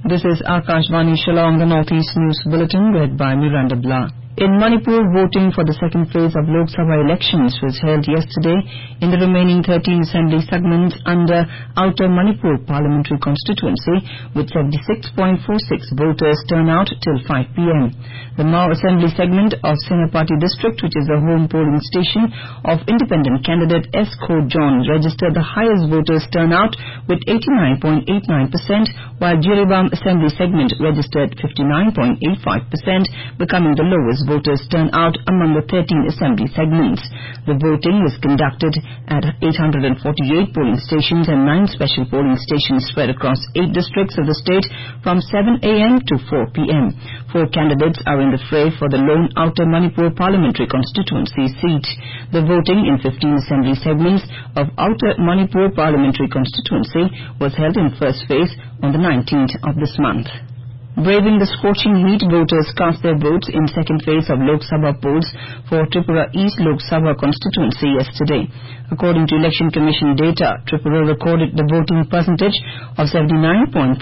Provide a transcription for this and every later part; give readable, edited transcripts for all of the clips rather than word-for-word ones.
This is Akashvani Shillong, the Northeast News Bulletin, read by Miranda Blah. In Manipur, voting for the second phase of Lok Sabha elections was held yesterday in the remaining 13 assembly segments under Outer Manipur Parliamentary Constituency, with 76.46 voters turnout till 5 p.m. The Mao Assembly segment of Senapati district, which is the home polling station of independent candidate S. Kho John, registered the highest voters turnout with 89.89%, while Jiribam Assembly segment registered 59.85%, becoming the lowest voters turnout among the 13 assembly segments. The voting was conducted at 848 polling stations and 9 special polling stations spread across 8 districts of the state from 7 a.m. to 4 p.m. 4 candidates are in the fray for the lone Outer Manipur Parliamentary Constituency seat. The voting in 15 assembly segments of Outer Manipur Parliamentary Constituency was held in first phase on the 19th of this month. Braving the scorching heat, voters cast their votes in second phase of Lok Sabha polls for Tripura East Lok Sabha constituency yesterday. According to Election Commission data, Tripura recorded the voting percentage of 79.46%.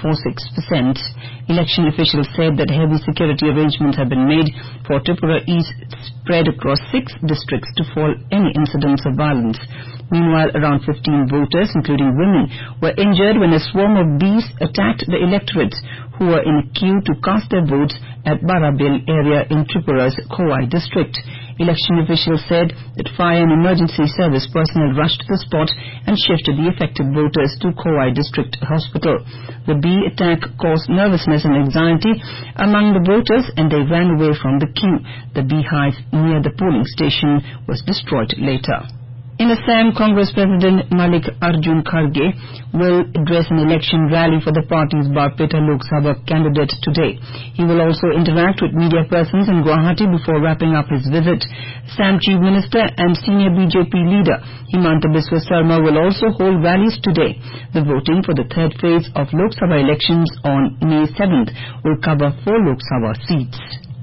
Election officials said that heavy security arrangements have been made for Tripura East spread across 6 districts to foil any incidents of violence. Meanwhile, around 15 voters, including women, were injured when a swarm of bees attacked the electorates who were in a queue to cast their votes at Barabil area in Tripura's Khowai district. Election officials said that fire and emergency service personnel rushed to the spot and shifted the affected voters to Khowai district hospital. The bee attack caused nervousness and anxiety among the voters, and they ran away from the queue. The beehive near the polling station was destroyed later. In Assam, Congress President Malik Arjun Kharge will address an election rally for the party's Barpeta Lok Sabha candidate today. He will also interact with media persons in Guwahati before wrapping up his visit. Assam Chief Minister and senior BJP leader Himanta Biswa Sarma will also hold rallies today. The voting for the third phase of Lok Sabha elections on May 7th will cover 4 Lok Sabha seats.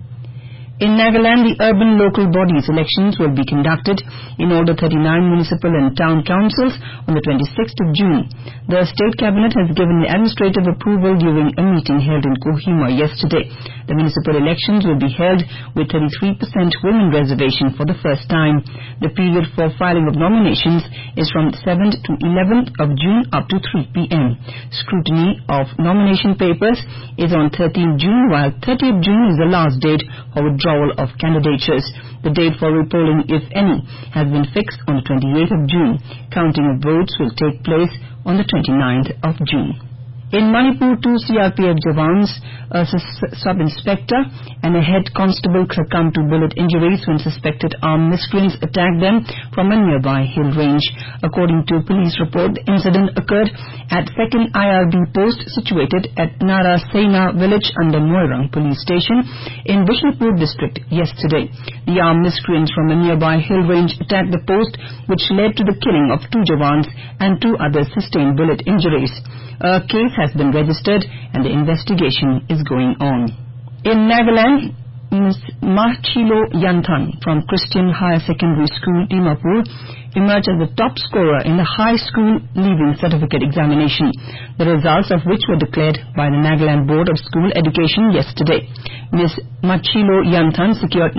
In Nagaland, the urban local bodies elections will be conducted in all the 39 municipal and town councils on the 26th of June. The state cabinet has given the administrative approval during a meeting held in Kohima yesterday. The municipal elections will be held with 33% women reservation for the first time. The period for filing of nominations is from 7th to 11th of June up to 3 p.m. Scrutiny of nomination papers is on 13th June, while 30th June is the last date for withdrawal of candidatures. The date for repolling, if any, has been fixed on the 28th of June. Counting of votes will take place on the 29th of June. In Manipur, 2 CRPF jawans, a sub-inspector and a head constable succumbed to bullet injuries when suspected armed miscreants attacked them from a nearby hill range. According to police report, the incident occurred at 2nd IRB post situated at Nara Sena village under Moirang police station in Vishnupur district yesterday. The armed miscreants from a nearby hill range attacked the post, which led to the killing of 2 jawans and 2 others sustained bullet injuries. A case has been registered and the investigation is going on. In Nagaland, Ms. Machilo Yanthan from Christian Higher Secondary School, Dimapur, emerged as the top scorer in the high school leaving certificate examination, the results of which were declared by the Nagaland Board of School Education yesterday. Ms. Machilo Yanthan secured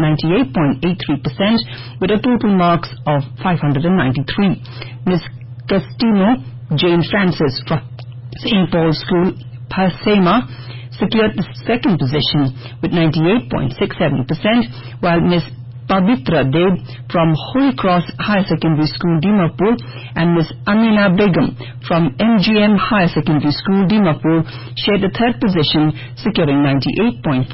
98.83% with a total marks of 593. Ms. Castino Jane Francis from St. Paul's School, Pasema, secured the second position with 98.67%, while Ms. Pavitra Dev from Holy Cross Higher Secondary School, Dimapur, and Ms. Amina Begum from MGM Higher Secondary School, Dimapur, shared the third position, securing 98.50%.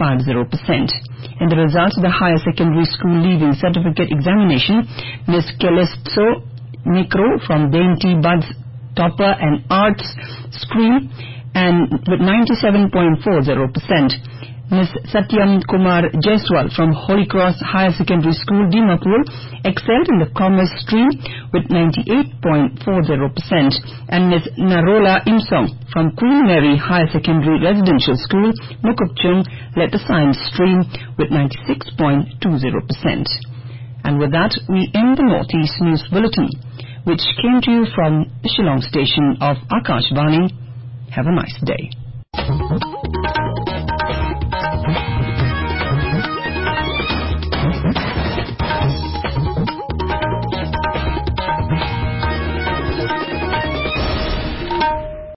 In the results of the Higher Secondary School Leaving Certificate Examination, Ms. Kelestso Mikro from Dainty Buds Topper and Arts Screen and with 97.40%. Ms. Satyam Kumar Jaiswal from Holy Cross Higher Secondary School, Dimapur, excelled in the Commerce stream with 98.40%, and Ms. Narola Imsong from Queen Mary Higher Secondary Residential School, Mukupchung, led the Science stream with 96.20%. And with that, we end the Northeast News Bulletin, which came to you from the Shillong station of Akashvani. Have a nice day.